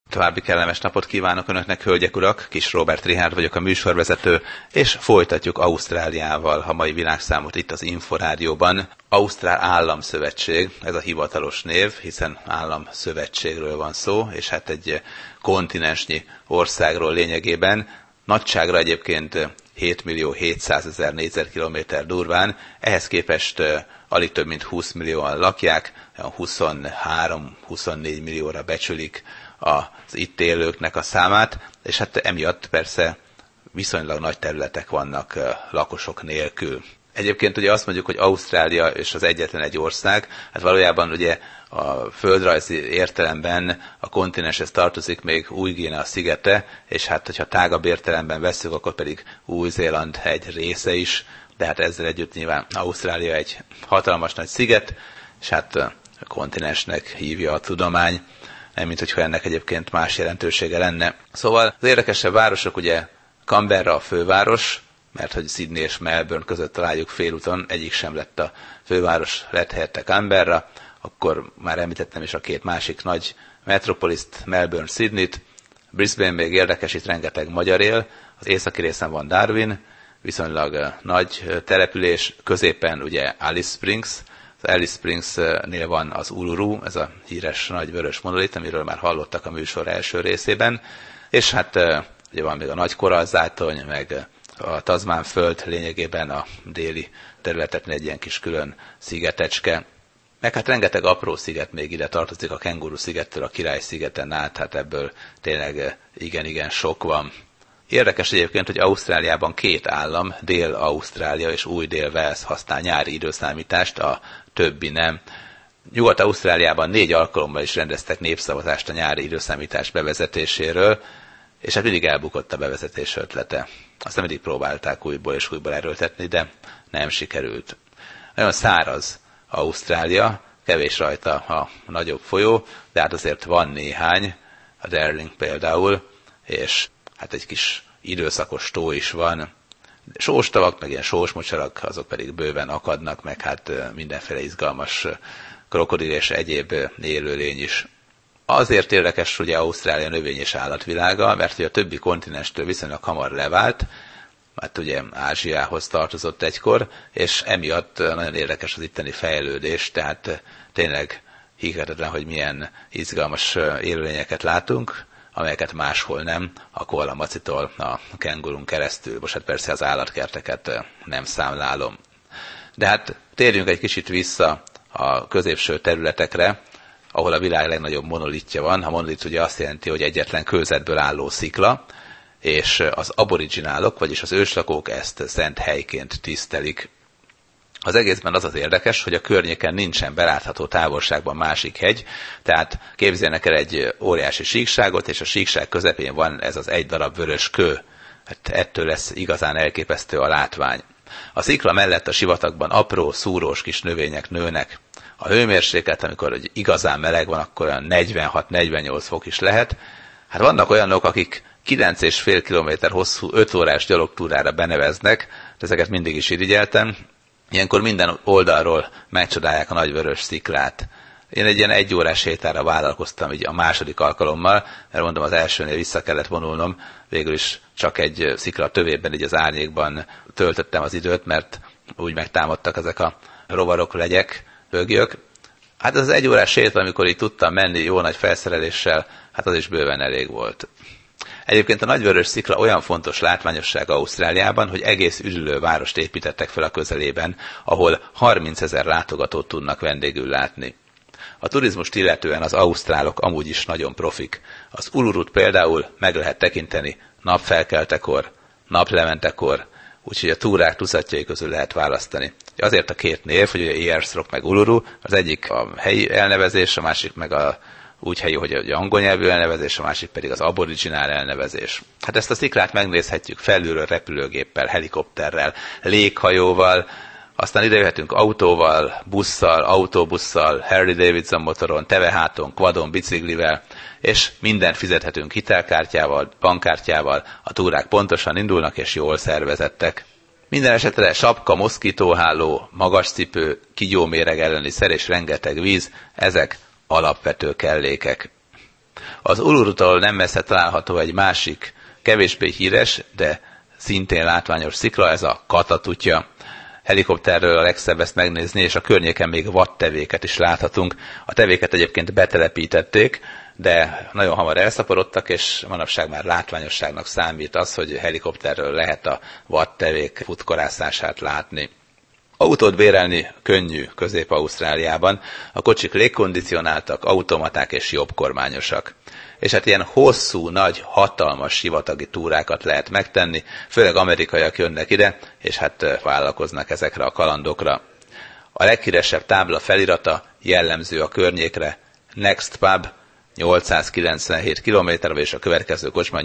További kellemes napot kívánok Önöknek, hölgyek, urak! Kis Róbert Richárd vagyok, a műsorvezető, és folytatjuk Ausztráliával a mai világszámot itt az Inforádióban. Ausztrál Államszövetség, ez a hivatalos név, hiszen államszövetségről van szó, és hát egy kontinensnyi országról lényegében. Nagyságra egyébként 7.700.000 négyzetkilométer durván, ehhez képest alig több mint 20 millióan lakják, 23-24 millióra becsülik az itt élőknek a számát, és hát emiatt persze viszonylag nagy területek vannak lakosok nélkül. Egyébként ugye azt mondjuk, hogy Ausztrália és az egyetlen egy ország, hát valójában ugye a földrajzi értelemben a kontinenshez tartozik még Új-Guinea szigete, és hát hogyha tágabb értelemben vesszük, akkor pedig Új-Zéland egy része is, de hát ezzel együtt nyilván Ausztrália egy hatalmas nagy sziget, és hát a kontinensnek hívja a tudomány, nem mint hogyha ennek egyébként más jelentősége lenne. Szóval az érdekesebb városok ugye Canberra a főváros, mert hogy Sydney és Melbourne között találjuk félúton, egyik sem lett a főváros, lett helyette Canberra, akkor már említettem is a két másik nagy metropoliszt, Melbourne, Sydneyt. Brisbane még érdekes, itt rengeteg magyar él, az északi részen van Darwin, viszonylag nagy település, középen ugye Alice Springs, az Alice Springs-nél van az Uluru, ez a híres nagy vörös monolit, amiről már hallottak a műsor első részében, és hát ugye van még a nagy korallzátony, meg a Tasman-föld, lényegében a déli területeknél egy ilyen kis külön szigetecske. Meg hát rengeteg apró sziget még ide tartozik, a Kenguru-szigettől a Király-szigeten át, hát ebből tényleg igen sok van. Érdekes egyébként, hogy Ausztráliában két állam, Dél-Ausztrália és Új-Dél-Wales használ nyári időszámítást, a többi nem. Nyugat-Ausztráliában 4 alkalommal is rendeztek népszavazást a nyári időszámítás bevezetéséről, és hát mindig elbukott a bevezetés ötlete. Aztán mindig próbálták újból és újból erőltetni, de nem sikerült. Nagyon száraz Ausztrália, kevés rajta a nagyobb folyó, de hát azért van néhány, a Darling például, és hát egy kis időszakos tó is van. Sós tavak, meg ilyen sós mocsarak, azok pedig bőven akadnak, meg hát mindenféle izgalmas krokodil és egyéb élőlény is. Azért érdekes ugye Ausztrália növény- és állatvilága, mert ugye a többi kontinenstől viszonylag hamar levált, mert ugye Ázsiához tartozott egykor, és emiatt nagyon érdekes az itteni fejlődés, tehát tényleg hihetetlen, hogy milyen izgalmas élőlényeket látunk, amelyeket máshol nem, a koalamacitól a kengurun keresztül. Most hát persze az állatkerteket nem számlálom. De hát térjünk egy kicsit vissza a középső területekre, ahol a világ legnagyobb monolitja van. A monolit ugye azt jelenti, hogy egyetlen kőzetből álló szikla, és az aboriginálok, vagyis az őslakók ezt szent helyként tisztelik. Az egészben az az érdekes, hogy a környéken nincsen belátható távolságban másik hegy, tehát képzeljenek el egy óriási síkságot, és a síkság közepén van ez az egy darab vörös kő. Hát ettől lesz igazán elképesztő a látvány. A szikla mellett a sivatagban apró, szúrós kis növények nőnek. A hőmérséklet, amikor igazán meleg van, akkor olyan 46-48 fok is lehet. Hát vannak olyanok, akik 9,5 kilométer hosszú 5 órás gyalogtúrára beneveznek, de ezeket mindig is irigyeltem. Ilyenkor minden oldalról megcsodálják a nagyvörös sziklát. Én egy ilyen 1 órás sétára vállalkoztam így a második alkalommal, mert mondom, az elsőnél vissza kellett vonulnom, végül is csak egy szikla tövében, így az árnyékban töltöttem az időt, mert úgy megtámadtak ezek a rovarok, legyek, bögyök. Hát az 1 órás séta, amikor így tudtam menni jó nagy felszereléssel, hát az is bőven elég volt. Egyébként a nagyvörös szikla olyan fontos látványosság Ausztráliában, hogy egész üdülő várost építettek fel a közelében, ahol 30 000 látogatót tudnak vendégül látni. A turizmust illetően az ausztrálok amúgy is nagyon profik. Az Ulurut például meg lehet tekinteni napfelkeltekor, naplementekor, úgyhogy a túrák tucatjai közül lehet választani. Azért a két név, hogy ugye Ayers Rock meg Uluru, az egyik a helyi elnevezés, a másik meg a úgy helyi, hogy egy angol nyelvű elnevezés, a másik pedig az aboriginál elnevezés. Hát ezt a sziklát megnézhetjük felülről repülőgéppel, helikopterrel, léghajóval, aztán ide jöhetünk autóval, busszal, autóbusszal, Harley Davidson motoron, teveháton, quadon, biciklivel, és mindent fizethetünk hitelkártyával, bankkártyával, a túrák pontosan indulnak és jól szervezettek. Minden esetre sapka, moszkitóháló, magas cipő, kígyóméreg elleni szer és rengeteg víz, ezek alapvető kellékek. Az Ulurutól nem messze található egy másik, kevésbé híres, de szintén látványos szikla, ez a Katatutya. Helikopterről a legszebb ezt megnézni, és a környéken még vadtevéket is láthatunk. A tevéket egyébként betelepítették, de nagyon hamar elszaporodtak, és manapság már látványosságnak számít az, hogy helikopterről lehet a vadtevék futkorászását látni. Autót bérelni könnyű Közép-Ausztráliában, a kocsik légkondicionáltak, automaták és jobbkormányosak. És hát ilyen hosszú, nagy, hatalmas sivatagi túrákat lehet megtenni, főleg amerikaiak jönnek ide, és hát vállalkoznak ezekre a kalandokra. A leghíresebb tábla felirata jellemző a környékre, Next Pub, 897 km, és a következő kocsma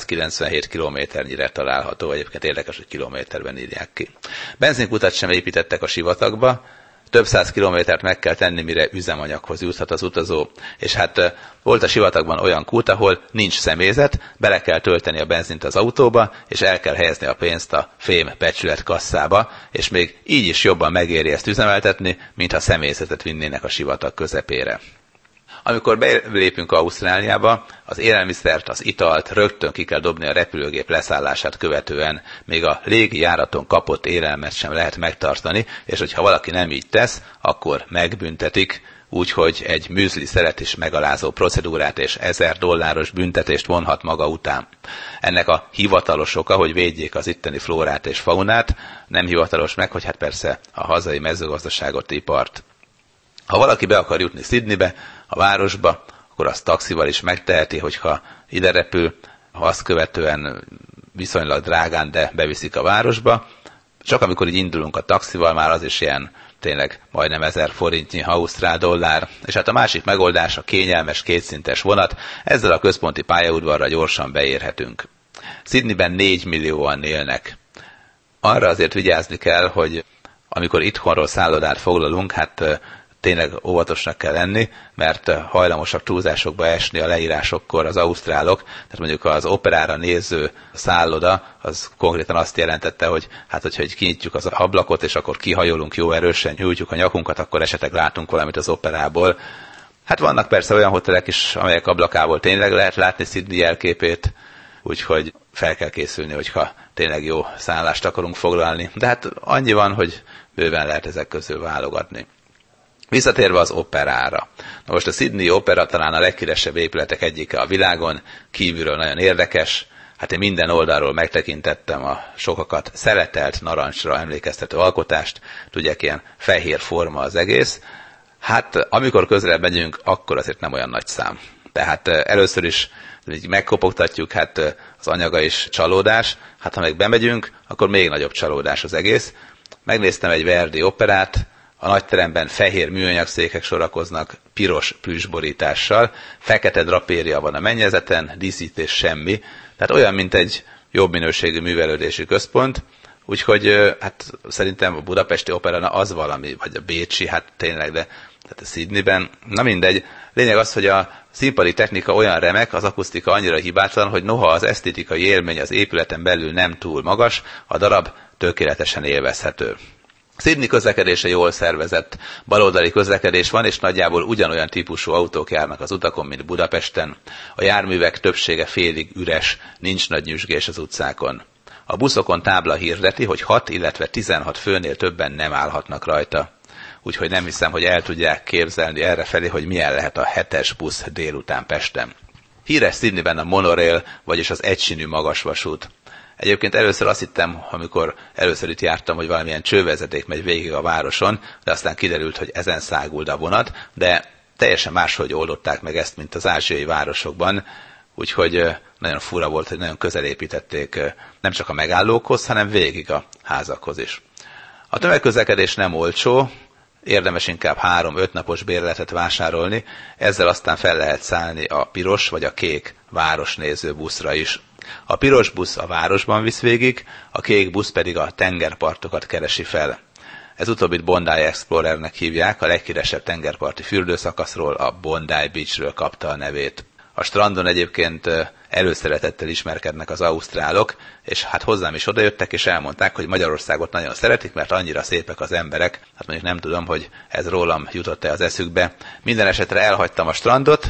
897 kilométernyire található. Egyébként érdekes, hogy kilométerben írják ki. Benzinkutat sem építettek a sivatagba, több száz kilométert meg kell tenni, mire üzemanyaghoz juthat az utazó. És hát volt a sivatagban olyan kút, ahol nincs személyzet, bele kell tölteni a benzint az autóba, és el kell helyezni a pénzt a fém becsületkasszába, és még így is jobban megéri ezt üzemeltetni, mintha személyzetet vinnének a sivatag közepére. Amikor belépünk Ausztráliába, az élelmiszert, az italt rögtön ki kell dobni a repülőgép leszállását követően, még a légi járaton kapott élelmet sem lehet megtartani, és hogyha valaki nem így tesz, akkor megbüntetik, úgyhogy egy műzli szeret is megalázó procedúrát és $1000 büntetést vonhat maga után. Ennek a hivatalos oka, hogy védjék az itteni flórát és faunát, nem hivatalos meg, hogy hát persze a hazai mezőgazdaságot, ipart. Ha valaki be akar jutni Sydneybe, a városba, akkor azt taxival is megteheti, hogyha ide repül, ha azt követően viszonylag drágán, de beviszik a városba. Csak amikor így indulunk a taxival, már az is ilyen tényleg majdnem 1000 forintnyi ausztrál dollár. És hát a másik megoldás a kényelmes kétszintes vonat, ezzel a központi pályaudvarra gyorsan beérhetünk. Sydneyben 4 millióan élnek. Arra azért vigyázni kell, hogy amikor itthonról szállodát foglalunk, hát tényleg óvatosnak kell lenni, mert hajlamosak túlzásokba esni a leírásokkor az ausztrálok. Tehát mondjuk az operára néző szálloda, az konkrétan azt jelentette, hogy hát hogyha kinyitjuk az ablakot, és akkor kihajolunk jó erősen, nyújtjuk a nyakunkat, akkor esetleg látunk valamit az operából. Hát vannak persze olyan hotelek is, amelyek ablakából tényleg lehet látni Sydney jelképét, úgyhogy fel kell készülni, hogyha tényleg jó szállást akarunk foglalni. De hát annyi van, hogy bőven lehet ezek közül válogatni. Visszatérve az operára. Na most a Sydney Opera talán a leghíresebb épületek egyike a világon, kívülről nagyon érdekes. Hát én minden oldalról megtekintettem a sokakat szeletelt, narancsra emlékeztető alkotást, tudják, ilyen fehér forma az egész. Hát amikor közelebb megyünk, akkor azért nem olyan nagy szám. Tehát először is megkopogtatjuk, hát az anyaga is csalódás, hát ha meg bemegyünk, akkor még nagyobb csalódás az egész. Megnéztem egy Verdi operát, a nagyteremben fehér műanyag székek sorakoznak piros plüssborítással, fekete drapéria van a mennyezeten, díszítés semmi, tehát olyan, mint egy jobb minőségű művelődési központ, úgyhogy hát szerintem a budapesti opera az valami, vagy a bécsi, hát tényleg, de tehát a Sydneyben, na mindegy. Lényeg az, hogy a színpadi technika olyan remek, az akusztika annyira hibátlan, hogy noha az esztétikai élmény az épületen belül nem túl magas, a darab tökéletesen élvezhető. Sydney közlekedése jól szervezett, baloldali közlekedés van, és nagyjából ugyanolyan típusú autók járnak az utakon, mint Budapesten. A járművek többsége félig üres, nincs nagy nyüzsgés az utcákon. A buszokon tábla hirdeti, hogy 6, illetve 16 főnél többen nem állhatnak rajta. Úgyhogy nem hiszem, hogy el tudják képzelni errefelé, hogy milyen lehet a 7-es busz délután Pesten. Híres Sydneyben a monorail, vagyis az egysínű magasvasút. Egyébként először azt hittem, amikor először itt jártam, hogy valamilyen csővezeték megy végig a városon, de aztán kiderült, hogy ezen száguld a vonat, de teljesen máshogy oldották meg ezt, mint az ázsiai városokban, úgyhogy nagyon fura volt, hogy nagyon közel építették nem csak a megállókhoz, hanem végig a házakhoz is. A tömegközlekedés nem olcsó, érdemes inkább 3-5 napos bérletet vásárolni, ezzel aztán fel lehet szállni a piros vagy a kék városnéző buszra is. A piros busz a városban visz végig, a kék busz pedig a tengerpartokat keresi fel. Ez utóbbit Bondi Explorernek hívják, a leghíresebb tengerparti fürdőszakaszról, a Bondi Beachről kapta a nevét. A strandon egyébként előszeretettel ismerkednek az ausztrálok, és hát hozzám is odajöttek, és elmondták, hogy Magyarországot nagyon szeretik, mert annyira szépek az emberek. Hát mondjuk nem tudom, hogy ez rólam jutott-e az eszükbe. Minden esetre elhagytam a strandot,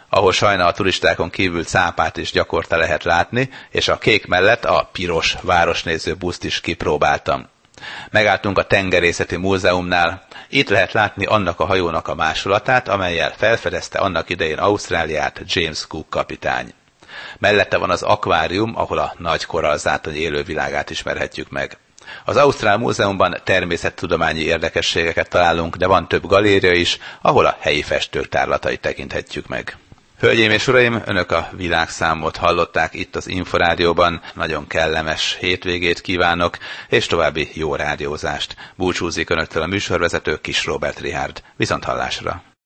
ahol sajna a turistákon kívül cápát is gyakorta lehet látni, és a kék mellett a piros városnéző buszt is kipróbáltam. Megálltunk a tengerészeti múzeumnál, itt lehet látni annak a hajónak a másolatát, amellyel felfedezte annak idején Ausztráliát James Cook kapitány. Mellette van az akvárium, ahol a nagy korallzátony élővilágát ismerhetjük meg. Az Ausztrál Múzeumban természettudományi érdekességeket találunk, de van több galéria is, ahol a helyi festők tárlatait tekinthetjük meg. Hölgyeim és uraim, önök a világszámot hallották itt az Inforádióban. Nagyon kellemes hétvégét kívánok, és további jó rádiózást. Búcsúzik önöktől a műsorvezető Kis Róbert Richárd. Viszonthallásra!